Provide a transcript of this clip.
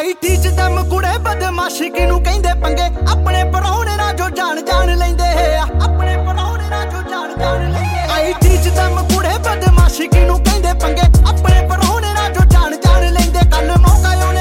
IT ਚ ਦਮ ਕੁੜੇ ਬਦਮਾਸ਼ੀ ਕਿਨੂੰ ਕਹਿੰਦੇ ਪੰਗੇ ਆਪਣੇ ਪਰੌਣੇ ਨਾਲ ਜੋ ਜਾਣ ਲੈਂਦੇ ਆ ਆਪਣੇ ਪਰੌਣੇ ਨਾਲ ਜੋ ਜਾਣ ਲੈਂਦੇ ਆਈਟੀ ਚ ਦਮ ਕੁੜੇ ਬਦਮਾਸ਼ੀ ਕਿਨੂੰ